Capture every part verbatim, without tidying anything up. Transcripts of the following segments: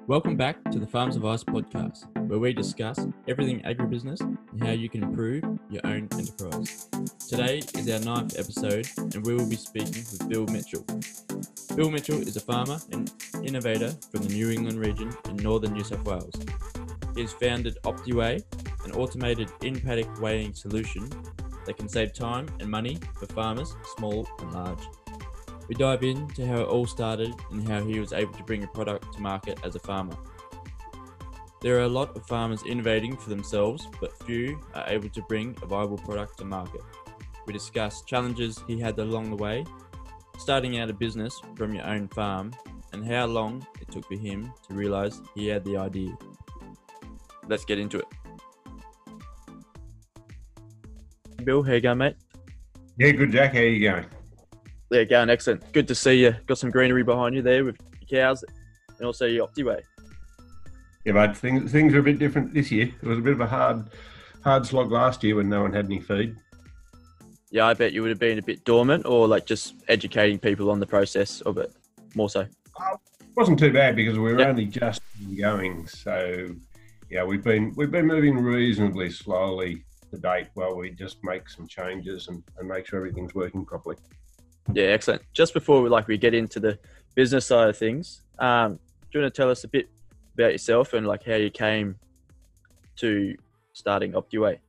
Welcome back to the Farms of Ice podcast, where we discuss everything agribusiness and how you can improve your own enterprise. Today is our ninth episode, and we will be speaking with Bill Mitchell. Bill Mitchell is a farmer and innovator from the New England region in northern New South Wales. He has founded OptiWeigh, an automated in-paddock weighing solution that can save time and money for farmers, small and large. We dive into how it all started and how he was able to bring a product to market as a farmer. There are a lot of farmers innovating for themselves, but few are able to bring a viable product to market. We discuss challenges he had along the way, starting out a business from your own farm, and how long it took for him to realise he had the idea. Let's get into it. Bill, how you going, mate? Yeah, good, Jack. How you going? Yeah, going excellent. Good to see you. Got some greenery behind you there with your cows and also your OptiWeigh. Yeah, but things things are a bit different this year. It was a bit of a hard hard slog last year when no one had any feed. Yeah, I bet you would have been a bit dormant, or like just educating people on the process of it more so. Uh, it wasn't too bad because we were yep. only just going. So yeah, we've been we've been moving reasonably slowly to date while we just make some changes and, and make sure everything's working properly. Yeah, excellent. Just before we like we get into the business side of things, um, do you want to tell us a bit about yourself and like how you came to starting OptiWeigh?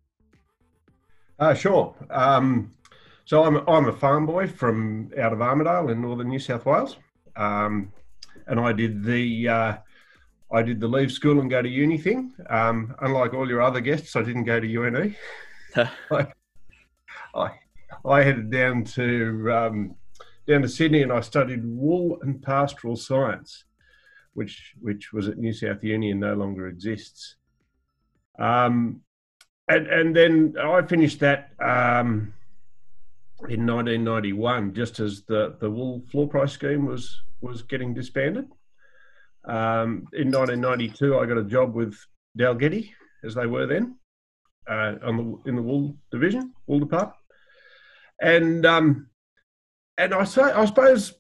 Uh, sure. Um, so I'm I'm a farm boy from out of Armidale in northern New South Wales, um, and I did the uh, I did the leave school and go to uni thing. Um, unlike all your other guests, I didn't go to U N E. I, I I headed down to um, down to Sydney and I studied wool and pastoral science, which which was at New South Uni and no longer exists. Um, and and then I finished that um, in nineteen ninety-one, just as the, the wool floor price scheme was was getting disbanded. Um, in nineteen ninety-two, I got a job with Dalgety, as they were then, uh, on the in the wool division, wool department. And um, and I say I suppose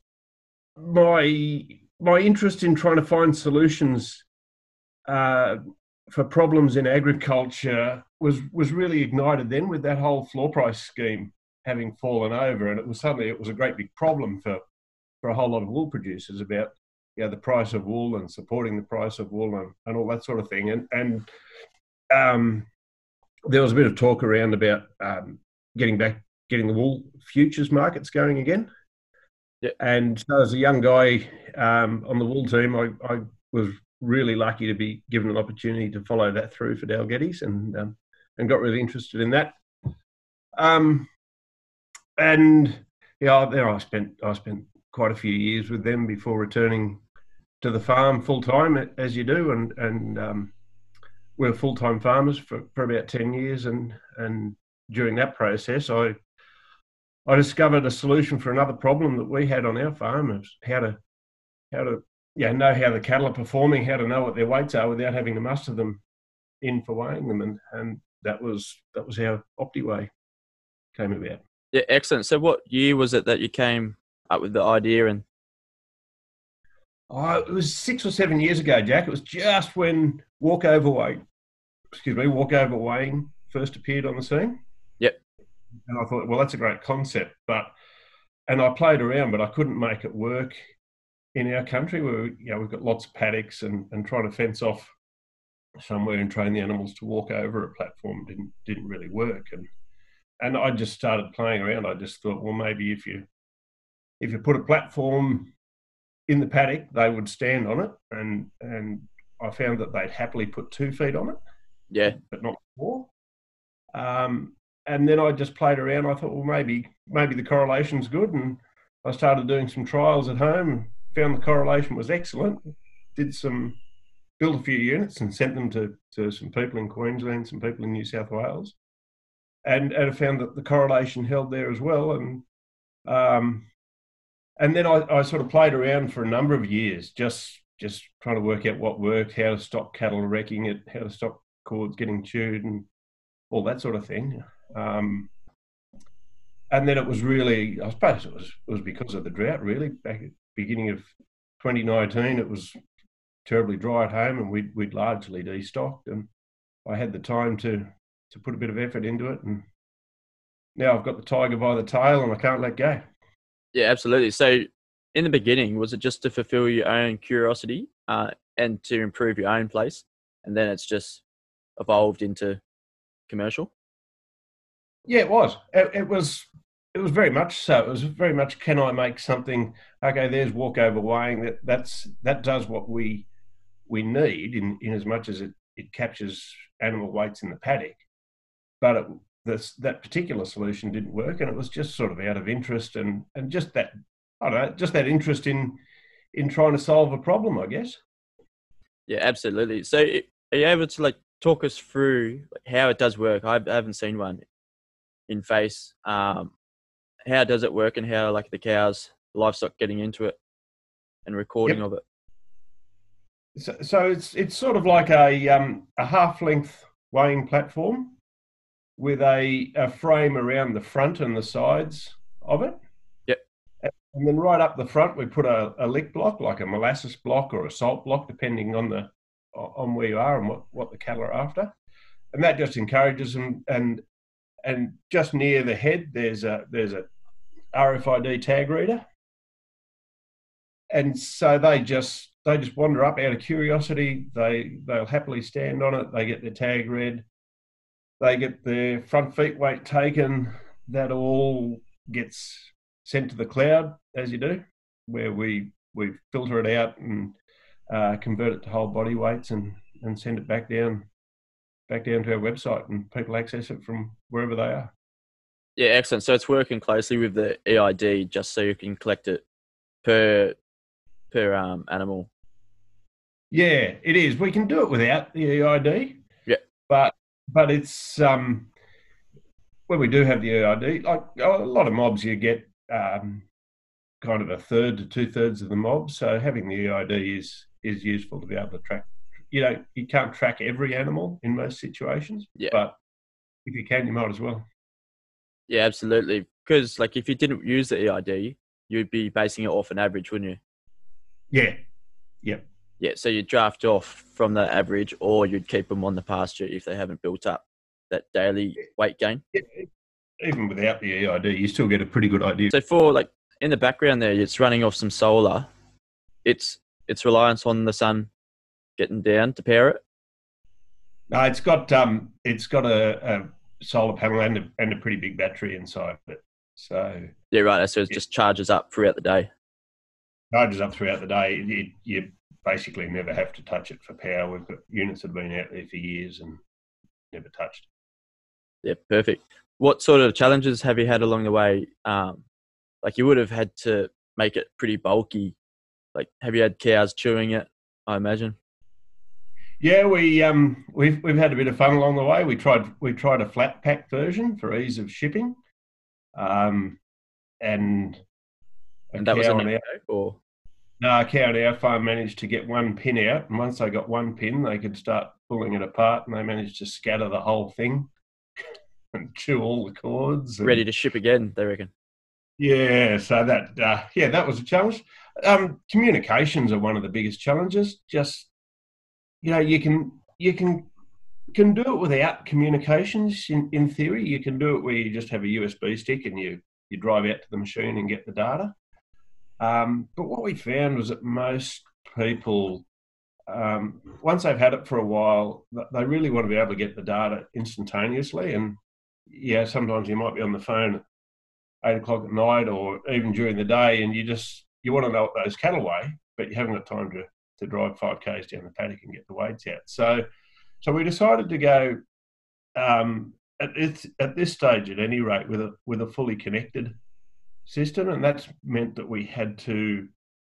my my interest in trying to find solutions uh, for problems in agriculture was was really ignited then with that whole floor price scheme having fallen over, and it was suddenly it was a great big problem for for a whole lot of wool producers about you know the price of wool and supporting the price of wool and, and all that sort of thing. And and um, there was a bit of talk around about um, getting back. getting the wool futures markets going again. Yeah. And so as a young guy um, on the wool team, I, I was really lucky to be given an opportunity to follow that through for Dalgety's and um, and got really interested in that. Um, and yeah, then I spent I spent quite a few years with them before returning to the farm full time, as you do, and and um, we were full time farmers for, for about ten years, and and during that process, I I discovered a solution for another problem that we had on our farm, is how to, how to, yeah, know how the cattle are performing, how to know what their weights are without having to muster them in for weighing them, and and that was that was how OptiWeigh came about. Yeah, excellent. So, what year was it that you came up with the idea? And oh, it was six or seven years ago, Jack. It was just when walkover weight, excuse me, walkover weighing first appeared on the scene. Yep. And I thought, well, that's a great concept, but and I played around, but I couldn't make it work in our country where you know we've got lots of paddocks, and, and trying to fence off somewhere and train the animals to walk over a platform didn't didn't really work. And and I just started playing around. I just thought, well, maybe if you if you put a platform in the paddock, they would stand on it, and and I found that they'd happily put two feet on it. Yeah, but not four. Um, and then I just played around. I thought, well, maybe maybe the correlation's good, and I started doing some trials at home and found the correlation was excellent. Did some, built a few units and sent them to, to some people in Queensland, some people in New South Wales, and, and I found that the correlation held there as well. And um, and then I, I sort of played around for a number of years, just just trying to work out what worked, how to stop cattle wrecking it, how to stop cords getting chewed, and all that sort of thing. Um, and then it was really, I suppose it was it was because of the drought, really. Back at the beginning of twenty nineteen, it was terribly dry at home, and we'd, we'd largely destocked, and I had the time to to put a bit of effort into it, and now I've got the tiger by the tail and I can't let go. Yeah, absolutely. So in the beginning, was it just to fulfill your own curiosity uh, and to improve your own place? And then it's just evolved into commercial? Yeah, it was. It, it was. It was very much so. It was very much, can I make something? Okay, there's walkover weighing. That that's that does what we we need in in as much as it it captures animal weights in the paddock. But it, this that particular solution didn't work, and it was just sort of out of interest and and just that I don't know, just that interest in in trying to solve a problem, I guess. Yeah, absolutely. So are you able to like talk us through like, how it does work? I haven't seen one in face. Um, how does it work, and how like the cows, livestock getting into it and recording Yep. of it? So, so it's it's sort of like a um, a half length weighing platform with a, a frame around the front and the sides of it. Yep. And then right up the front, we put a, a lick block, like a molasses block or a salt block, depending on the on where you are and what, what the cattle are after. And that just encourages them. And and just near the head, there's a there's a R F I D tag reader. And so they just they just wander up out of curiosity. They they'll happily stand on it. They get their tag read. They get their front feet weight taken. That all gets sent to the cloud, as you do, where we we filter it out and uh, convert it to whole body weights and and send it back down back down to our website, and people access it from wherever they are. Yeah, excellent. So it's working closely with the E I D, just so you can collect it per per um, animal. Yeah, it is. We can do it without the E I D. Yeah, but but it's um, when we do have the E I D, like a lot of mobs, you get um, kind of a third to two thirds of the mob. So having the E I D is is useful to be able to track. You know, you can't track every animal in most situations, yeah, but if you can, you might as well. yeah, absolutely. Because like if you didn't use the E I D, you'd be basing it off an average, wouldn't you? Yeah, yep. Yeah, so you draft off from the average, or you'd keep them on the pasture if they haven't built up that daily weight gain. Yeah, even without the E I D, you still get a pretty good idea. So for like in the background there, it's running off some solar. It's it's reliance on the sun getting down to power it. No, it's got um, it's got a, a solar panel and a, and a pretty big battery inside it. So yeah, right. So it just charges up throughout the day. Charges up throughout the day. You, you basically never have to touch it for power. We've got units that have been out there for years and never touched. Yeah, perfect. What sort of challenges have you had along the way? Um, like you would have had to make it pretty bulky. Like, have you had cows chewing it? I imagine. Yeah, we um we've we've had a bit of fun along the way. We tried we tried a flat pack version for ease of shipping, um, and and that was a no or no, a cow at our farm managed to get one pin out, and once they got one pin, they could start pulling it apart, and they managed to scatter the whole thing and chew all the cords. And, ready to ship again, they reckon. Yeah, so that uh, yeah, that was a challenge. Um, communications are one of the biggest challenges. Just you know, you can you can can do it without communications. In, in theory, you can do it where you just have a U S B stick and you you drive out to the machine and get the data. Um, but what we found was that most people, um, once they've had it for a while, they really want to be able to get the data instantaneously. And yeah, sometimes you might be on the phone at eight o'clock at night or even during the day, and you just you want to know what those cattle weigh, but you haven't got time to to drive five k's down the paddock and get the weights out. So, so we decided to go um, at this at this stage, at any rate, with a with a fully connected system, and that's meant that we had to.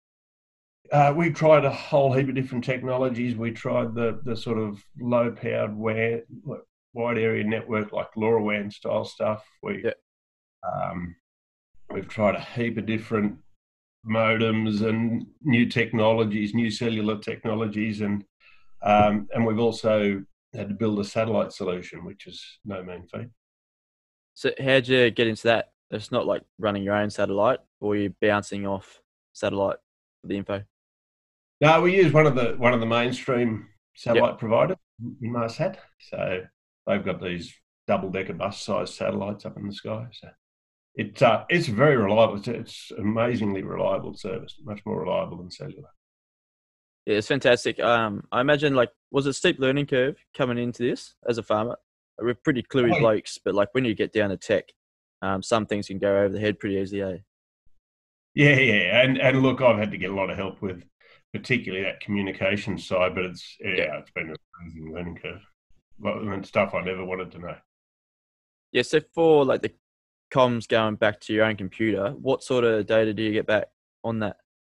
Uh, we tried a whole heap of different technologies. We tried the the sort of low powered WAN, wide area network like LoRaWAN style stuff. We yeah. um, we've tried a heap of different modems and new technologies, new cellular technologies, and um, and we've also had to build a satellite solution, which is no mean feat. So how'd you get into that? It's not like running your own satellite, or you're bouncing off satellite for the info? No, we use one of the one of the mainstream Yep. satellite providers, Inmarsat. So they've got these double decker bus sized satellites up in the sky. So it's uh, it's very reliable. It's, it's amazingly reliable service, much more reliable than cellular. Yeah, it's fantastic. Um, I imagine, like, was it a steep learning curve coming into this as a farmer? We're pretty cluey Oh, blokes, but like when you get down to tech, um, some things can go over the head pretty easily. Eh? yeah, yeah, and and look, I've had to get a lot of help with, particularly that communication side. But it's Yeah. yeah, it's been an amazing learning curve, and stuff I never wanted to know. Yeah. So for like the comms going back to your own computer, what sort of data do you get back on that?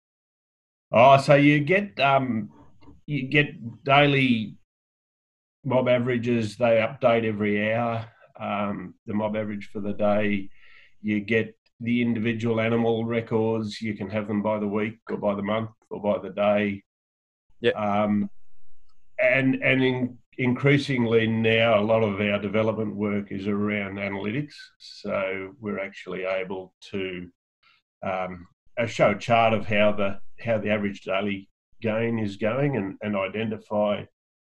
Oh, so you get um, you get daily mob averages. They update every hour. Um, the mob average for the day. You get the individual animal records. You can have them by the week or by the month or by the day. Yeah. Um, and and in, increasingly now, a lot of our development work is around analytics. So we're actually able to um, show a chart of how the how the average daily gain is going, and, and identify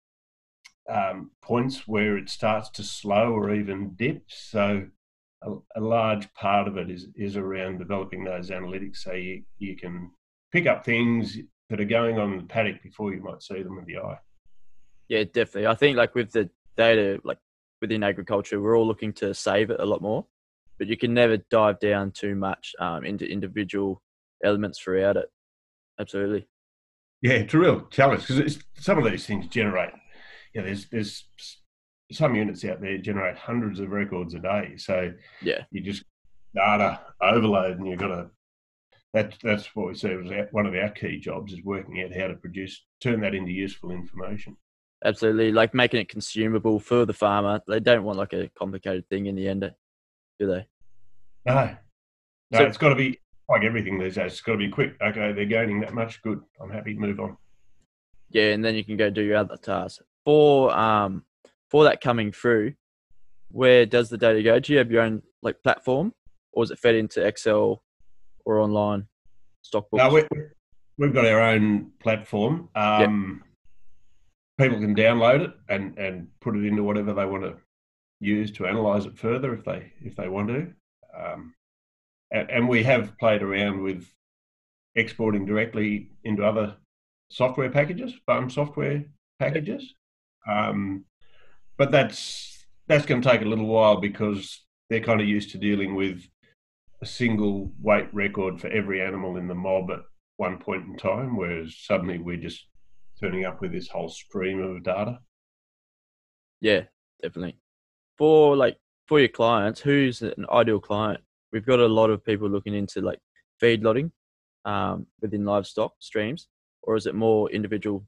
um, points where it starts to slow or even dip. So a, a large part of it is is around developing those analytics, so you, you can pick up things that are going on in the paddock before you might see them with the eye. Yeah, definitely. I think like with the data, like within agriculture, we're all looking to save it a lot more, but you can never dive down too much um, into individual elements throughout it. Absolutely. Yeah, it's a real challenge because some of these things generate. Yeah, there's there's some units out there generate hundreds of records a day. So Yeah. you just data overload, and you've got to. That's that's what we see as one of our key jobs, is working out how to produce, turn that into useful information. Absolutely. Like making it consumable for the farmer. They don't want like a complicated thing in the end, do they? No, no, So it's got to be like everything these days. It's got to be quick. Okay, they're gaining that much. Good. I'm happy. Move on. yeah, and then you can go do your other tasks. For um for that coming through, where does the data go? Do you have your own like platform, or is it fed into Excel or online stock No, books? we, we've got our own platform. Yeah. Um, people can download it and and put it into whatever they want to use to analyze it further if they if they want to. Um, and, and we have played around with exporting directly into other software packages, farm software packages. Um, but that's that's going to take a little while because they're kind of used to dealing with a single weight record for every animal in the mob at one point in time, whereas suddenly we're just turning up with this whole stream of data. Yeah, definitely. For like for your clients, who's an ideal client? We've got a lot of people looking into like feedlotting um, within livestock streams, or is it more individual?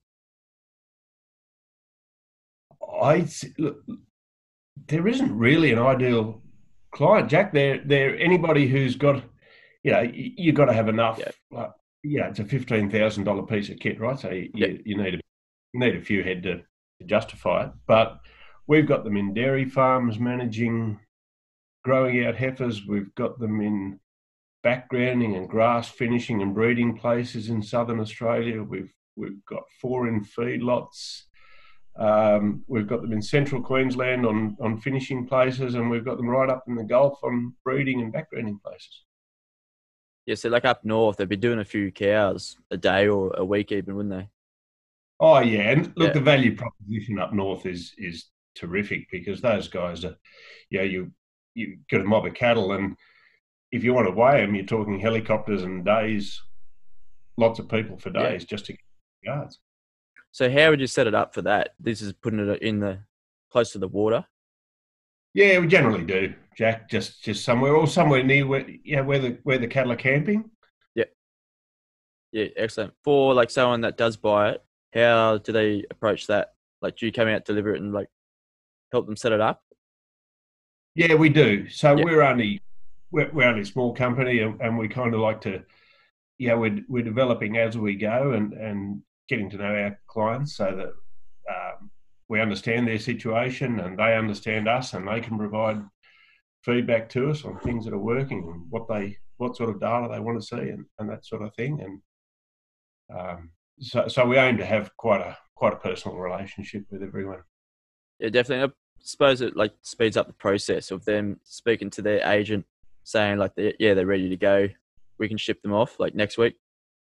I look, there isn't really an ideal client, Jack. There, there anybody who's got, you know, you, you got to have enough. Yeah. Like, yeah, it's a fifteen thousand dollar piece of kit, right? So you, Yeah. you need a you need a few head to, to justify it. But we've got them in dairy farms managing, growing out heifers. We've got them in backgrounding and grass finishing and breeding places in southern Australia. We've we've got four in feedlots. Um, we've got them in central Queensland on, on finishing places, and we've got them right up in the Gulf on breeding and backgrounding places. Yeah, so like up north, they'd be doing a few cows a day or a week even, wouldn't they? Oh yeah, and look, Yeah. the value proposition up north is is terrific because those guys are, you know, you you got a mob of cattle, and if you want to weigh them, you're talking helicopters and days, lots of people for days Yeah. just to get yards. So how would you set it up for that? This is putting it in the close to the water. Yeah, we generally do, Jack. Just just somewhere or somewhere near where yeah where the where the cattle are camping. Yeah. Yeah, excellent. For like someone that does buy it, how do they approach that? Like, do you come out, deliver it, and like help them set it up? Yeah, we do. So Yeah. we're only we're, we're only a small company, and, and we kind of like to, yeah, we're we're developing as we go, and and getting to know our clients so that um, we understand their situation and they understand us, and they can provide feedback to us on things that are working and what they what sort of data they want to see, and, and that sort of thing. And um, so so we aim to have quite a quite a personal relationship with everyone. Yeah, definitely. I suppose it like speeds up the process of them speaking to their agent, saying like, they're, yeah, they're ready to go. We can ship them off like next week.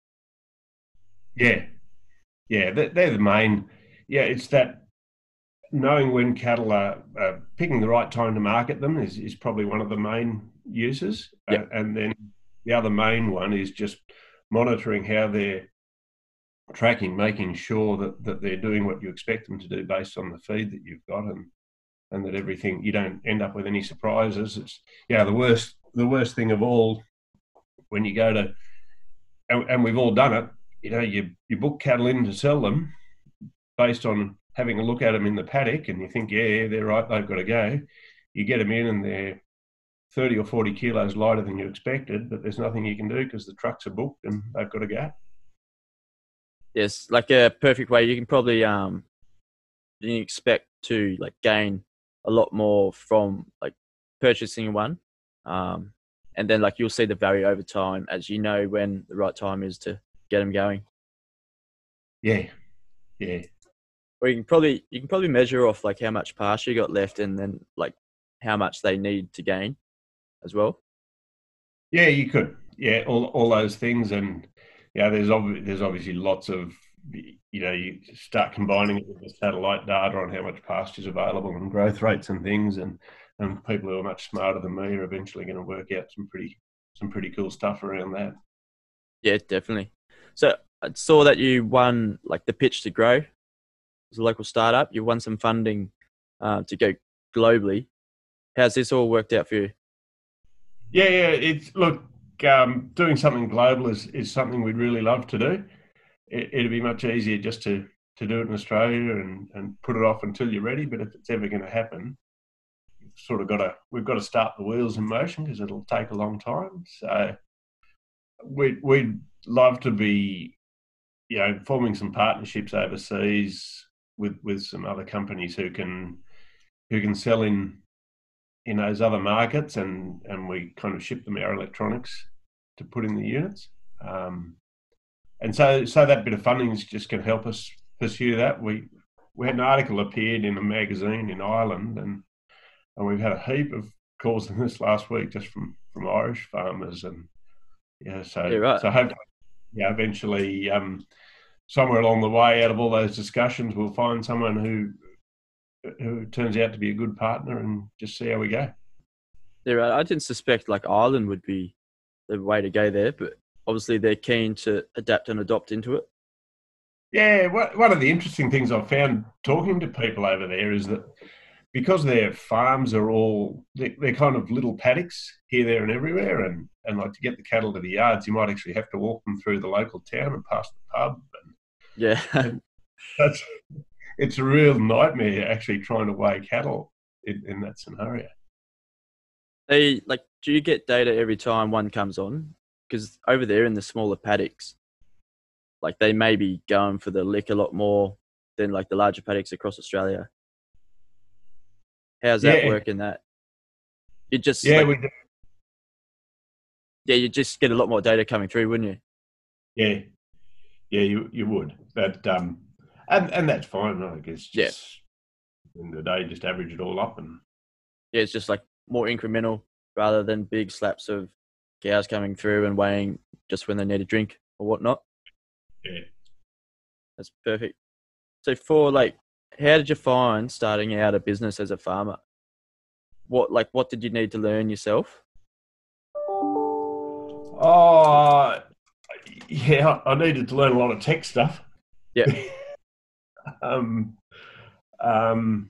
Yeah, yeah, they're, they're the main. Yeah, it's that knowing when cattle are, are picking the right time to market them is, is probably one of the main uses. Yeah. Uh, and then the other main one is just monitoring how they're tracking, making sure that, that they're doing what you expect them to do based on the feed that you've got, and and that everything, you don't end up with any surprises. It's yeah, the worst the worst thing of all when you go to, and, and we've all done it, you know, you you book cattle in to sell them based on having a look at them in the paddock, and you think, yeah, they're right, they've got to go. You get them in and they're thirty or forty kilos lighter than you expected, but there's nothing you can do because the trucks are booked and they've got to go. Yes, like a perfect way. You can probably um, you can expect to like gain a lot more from like purchasing one, um, and then like you'll see the value over time as you know when the right time is to get them going. Yeah, yeah. Or you can probably you can probably measure off like how much pasture you got left, and then like how much they need to gain as well. Yeah, you could. Yeah, all all those things, and yeah, there's ob- there's obviously lots of, you know, you start combining it with the satellite data on how much pasture is available and growth rates and things, and and people who are much smarter than me are eventually going to work out some pretty some pretty cool stuff around that. Yeah, definitely. So I saw that you won like the Pitch to Grow as a local startup. You won some funding uh, to go globally. How's this all worked out for you? Yeah, yeah. It's look, um, doing something global is, is something we'd really love to do. It, it'd be much easier just to to do it in Australia and, and put it off until you're ready. But if it's ever going to happen, we've sort of got to we've got to start the wheels in motion because it'll take a long time. So we'd we'd love to be, you know, forming some partnerships overseas with with some other companies who can who can sell in in those other markets, and and we kind of ship them our electronics to put in the units. Um, and so so that bit of funding is just going to help us pursue that. We we had an article appeared in a magazine in Ireland, and and we've had a heap of calls in this last week just from from Irish farmers, and yeah, so Yeah, right. so hopefully, yeah, eventually, um, somewhere along the way, out of all those discussions, we'll find someone who who turns out to be a good partner, and just see how we go. Yeah, right. I didn't suspect like Ireland would be the way to go there, but obviously they're keen to adapt and adopt into it. Yeah, one of the interesting things I've found talking to people over there is that because their farms are all, they're, they're kind of little paddocks here, there and everywhere, and, and like to get the cattle to the yards, you might actually have to walk them through the local town and past the pub. And, Yeah. and that's, it's a real nightmare actually trying to weigh cattle in, in that scenario. They like, do you get data every time one comes on? Because over there in the smaller paddocks, like they may be going for the lick a lot more than like the larger paddocks across Australia. How's that Yeah. work in that? You just Yeah, like, we do. yeah, you just get a lot more data coming through, wouldn't you? Yeah, yeah, you you would, but um, and and that's fine. I guess just Yeah. in the day, just average it all up, and Yeah, it's just like more incremental rather than big slaps of cows coming through and weighing just when they need a drink or whatnot. yeah. That's perfect. So for like, how did you find starting out a business as a farmer? What like what did you need to learn yourself? Oh, yeah, I needed to learn a lot of tech stuff. Yeah. um, um,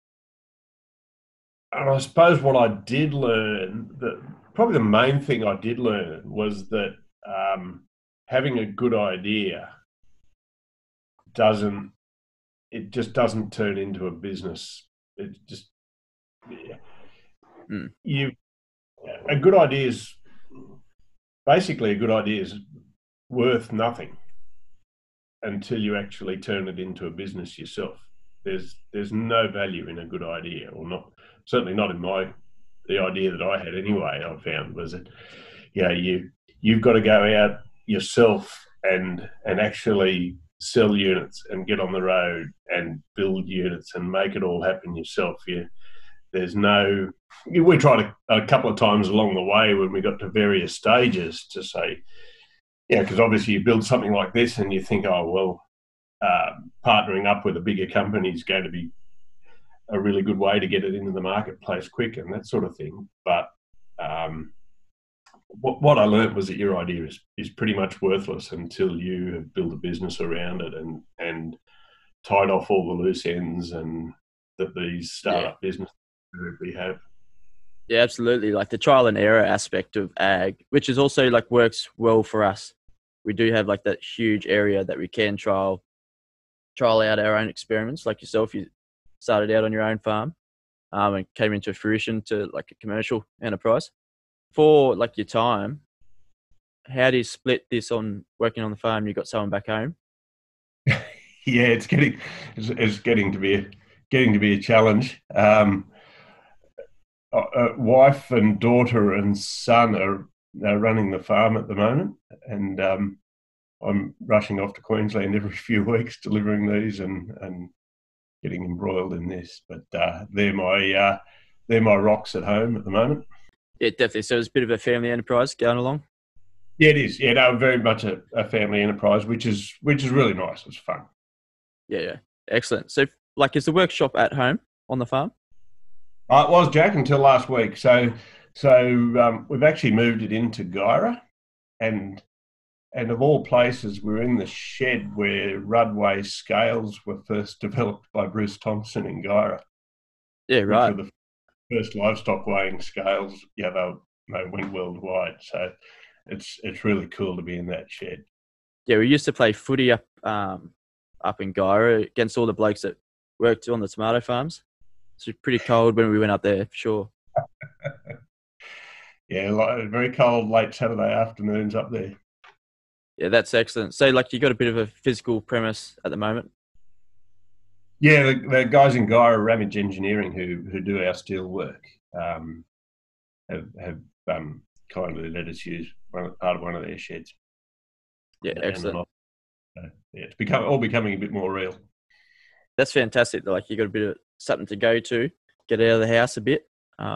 and I suppose what I did learn, that probably the main thing I did learn was that um, having a good idea doesn't, it just doesn't turn into a business. It just, yeah. Mm. You, a good idea is, basically a good idea is worth nothing until you actually turn it into a business yourself. There's there's no value in a good idea, or not, certainly not in my, the idea that I had anyway, I found was that, you know, you you've got to go out yourself and and actually sell units and get on the road and build units and make it all happen yourself. You, there's no, we tried a, a couple of times along the way when we got to various stages to say, yeah, because obviously you build something like this and you think, oh, well, uh, partnering up with a bigger company is going to be a really good way to get it into the marketplace quick and that sort of thing. But um, what, what I learned was that your idea is, is pretty much worthless until you have built a business around it and, and tied off all the loose ends and that these startup yeah. businesses we have. Yeah, absolutely. Like the trial and error aspect of ag, which is also like works well for us. We do have like that huge area that we can trial, trial out our own experiments. Like yourself, you started out on your own farm um, and came into fruition to like a commercial enterprise. For like your time, how do you split this on working on the farm? You got someone back home? Yeah, it's getting it's, it's getting to be a, getting to be a challenge. Um, uh, wife and daughter and son are, are running the farm at the moment, and um, I'm rushing off to Queensland every few weeks delivering these and and getting embroiled in this. But uh, they're my uh, they're my rocks at home at the moment. Yeah, definitely. So it's a bit of a family enterprise going along. Yeah, it is. Yeah, no, very much a, a family enterprise, which is which is really nice. It's fun. Yeah, yeah, excellent. So, like, is the workshop at home on the farm? Uh, it was, Jack, until last week. So, so um, we've actually moved it into Guyra, and and of all places, we're in the shed where Rudway scales were first developed by Bruce Thompson in Guyra. Yeah, right. Which were the first livestock weighing scales. Yeah, they, they went worldwide. So it's it's really cool to be in that shed. Yeah, we used to play footy up um, up in Guyra against all the blokes that worked on the tomato farms. It was pretty cold when we went up there, for sure. Yeah, like, very cold late Saturday afternoons up there. Yeah, that's excellent. So, like, you got a bit of a physical premise at the moment? Yeah, the, the guys in Guyra, Ramage Engineering, who who do our steel work, um, have, have um, kindly let us use one, part of one of their sheds. Yeah, and, excellent. And, uh, yeah, it's become all becoming a bit more real. That's fantastic. Like, you got a bit of something to go to, get out of the house a bit. Um,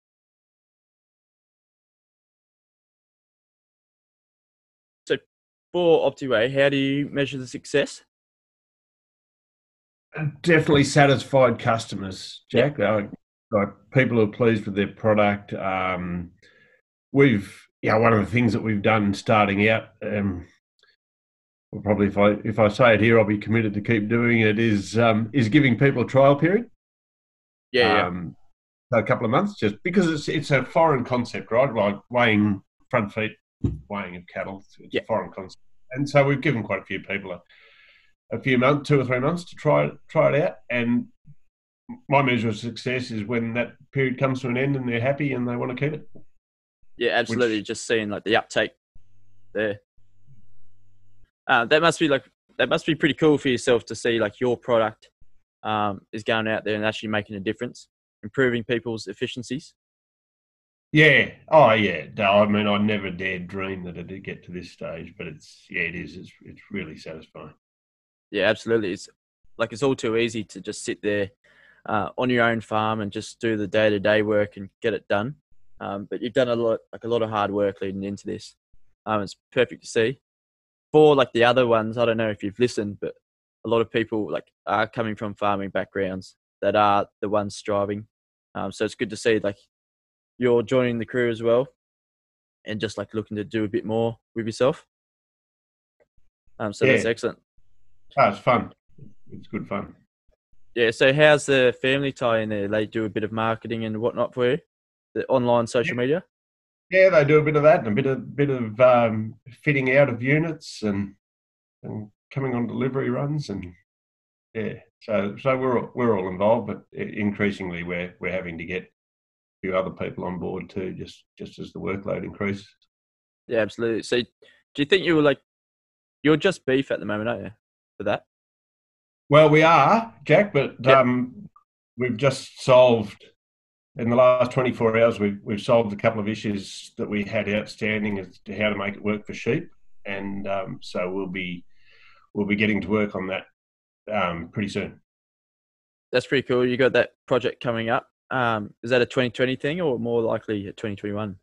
so, for Optiway, how do you measure the success? Definitely satisfied customers, Jack. Yep. Uh, like people who are pleased with their product. Um, we've, yeah, one of the things that we've done starting out, um, well, probably if I if I say it here, I'll be committed to keep doing it. Is um, is giving people a trial period. Yeah, um, yeah. So a couple of months, just because it's it's a foreign concept, right? Like weighing front feet, weighing of cattle. It's yeah. a foreign concept, and so we've given quite a few people a. a few months, two or three months to try it, try it out. And my measure of success is when that period comes to an end and they're happy and they want to keep it. Yeah, absolutely. Which, just seeing like the uptake there. Uh, that must be like, that must be pretty cool for yourself to see like your product um, is going out there and actually making a difference, improving people's efficiencies. Yeah. Oh, yeah. No, I mean, I never dared dream that it did get to this stage, but it's, yeah, it is. It's, it's really satisfying. Yeah, absolutely. It's like it's all too easy to just sit there uh, on your own farm and just do the day-to-day work and get it done. Um, but you've done a lot, like a lot of hard work leading into this. Um, it's perfect to see. For like the other ones, I don't know if you've listened, but a lot of people like are coming from farming backgrounds that are the ones striving. Um, so it's good to see like you're joining the crew as well, and just like looking to do a bit more with yourself. Um, so yeah. That's excellent. Oh, it's fun. It's good fun. Yeah. So how's the family tie in there? They do a bit of marketing and whatnot for you, the online social yeah. media. Yeah, they do a bit of that and a bit of bit of um, fitting out of units and and coming on delivery runs and yeah. So so we're all, we're all involved, but increasingly we're we're having to get a few other people on board too, just just as the workload increases. Yeah, absolutely. So do you think you were like you're just beef at the moment, aren't you? For that? Well, we are, Jack, but yep. um, we've just solved in the last twenty-four hours. We've we've solved a couple of issues that we had outstanding as to how to make it work for sheep, and um, so we'll be we'll be getting to work on that um, pretty soon. That's pretty cool. You got that project coming up. Um, is that a twenty twenty thing or more likely a twenty twenty-one?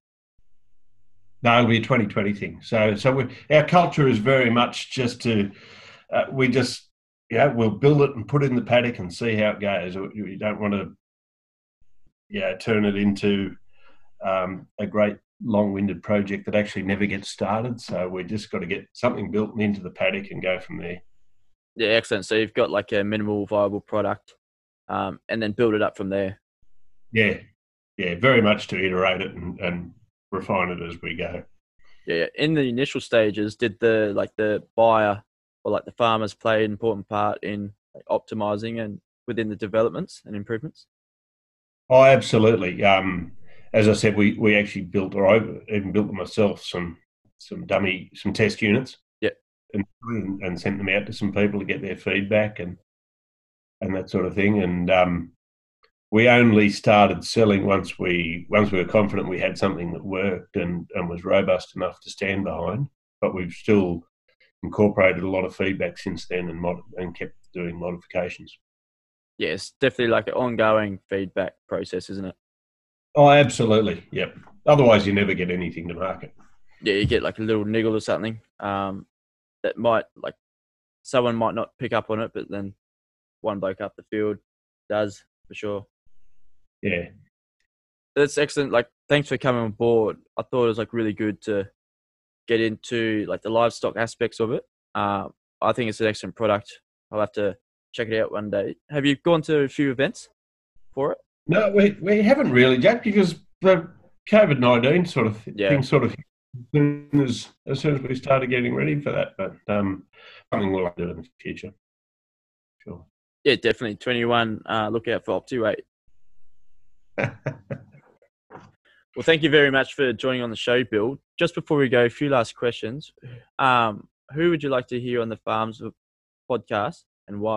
No, it'll be a twenty twenty thing. So, so we, our culture is very much just to, uh, we just, yeah, we'll build it and put it in the paddock and see how it goes. We don't want to, yeah, turn it into um, a great long-winded project that actually never gets started. So we just got to get something built and into the paddock and go from there. Yeah, excellent. So you've got like a minimal viable product, um, and then build it up from there. Yeah, yeah, very much to iterate it and, and refine it as we go. Yeah, in the initial stages, did the like the buyer or like the farmers play an important part in like, optimizing and within the developments and improvements? Oh, absolutely. Um, as I said, we we actually built, or I even built them myself, some some dummy, some test units. Yeah, and and sent them out to some people to get their feedback and and that sort of thing. And um, we only started selling once we once we were confident we had something that worked and, and was robust enough to stand behind. But we've still incorporated a lot of feedback since then and mod- and kept doing modifications. yeah, it's definitely like an ongoing feedback process, isn't it? Oh, absolutely. Yep. Otherwise, you never get anything to market. Yeah, you get like a little niggle or something um, that might like someone might not pick up on it, but then one bloke up the field does for sure. Yeah. That's excellent. Like, thanks for coming on board. I thought it was like really good to get into like the livestock aspects of it. Uh, I think it's an excellent product. I'll have to check it out one day. Have you gone to a few events for it? No, we we haven't really, Jack, because the COVID nineteen sort of Yeah. thing sort of hit as soon as, as soon as we started getting ready for that. But um, something we'll do in the future. Sure. Yeah, definitely. twenty-one, uh, look out for OptiWeight. Well, thank you very much for joining on the show, Bill. Just before we go, a few last questions. Um, who would you like to hear on the Farms podcast and why?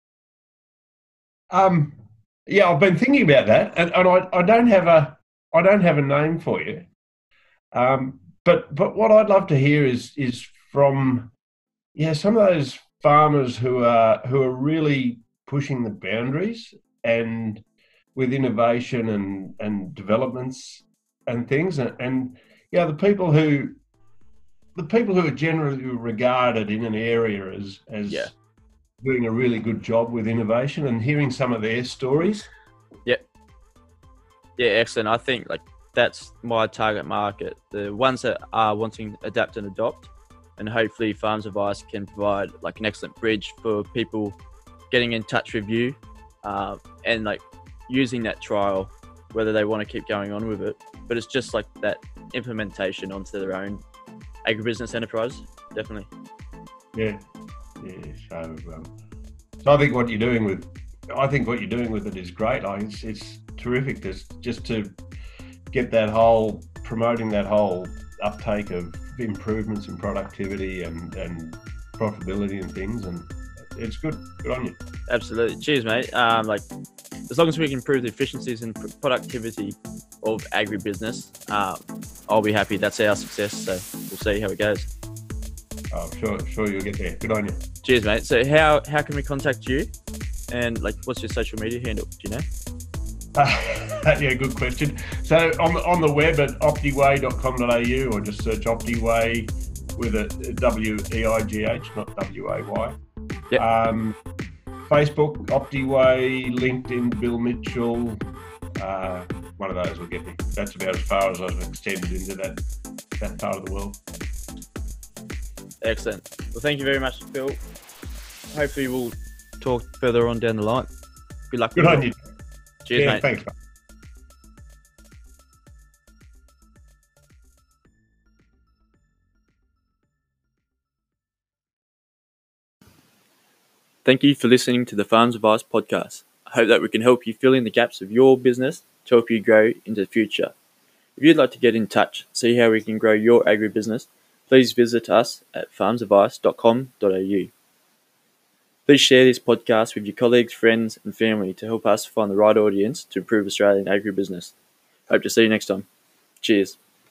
Um, yeah, I've been thinking about that, and, and I, I don't have a I don't have a name for you. Um, but but what I'd love to hear is is from yeah some of those farmers who are who are really pushing the boundaries and with innovation and and developments and things, and, and yeah, the people who the people who are generally regarded in an area as as Yeah. doing a really good job with innovation, and hearing some of their stories. Yep. Yeah, excellent. I think like that's my target market, the ones that are wanting to adapt and adopt, and hopefully Farms Advice can provide like an excellent bridge for people getting in touch with you uh, and like using that trial, whether they want to keep going on with it. But it's just like that implementation onto their own agribusiness enterprise, definitely. Yeah, yeah. So, um, so I think what you're doing with, I think what you're doing with it is great. Like it's, it's terrific. Just just to get that whole promoting that whole uptake of improvements in productivity and and profitability and things, and it's good. Good on you. Absolutely. Cheers, mate. Um, like as long as we can improve the efficiencies and productivity of agribusiness, um, I'll be happy. That's our success. So we'll see how it goes. Oh, I'm sure, sure you'll get there. Good on you. Cheers, mate. So how how can we contact you? And like, what's your social media handle? Do you know? Uh, yeah, good question. So on the, on the web at optiway dot com dot a u, or just search Optiway with a W E I G H, not W A Y. Yep. Um, Facebook, Optiway, LinkedIn, Bill Mitchell. Uh, one of those will get me. That's about as far as I've extended into that that part of the world. Excellent. Well, thank you very much, Phil. Hopefully we'll talk further on down the line. Good luck. Good on you. Cheers, yeah, mate. Thanks, mate. Thank you for listening to the Farms Advice podcast. I hope that we can help you fill in the gaps of your business to help you grow into the future. If you'd like to get in touch, see how we can grow your agribusiness, please visit us at farms advice dot com dot a u. Please share this podcast with your colleagues, friends, and family to help us find the right audience to improve Australian agribusiness. Hope to see you next time. Cheers.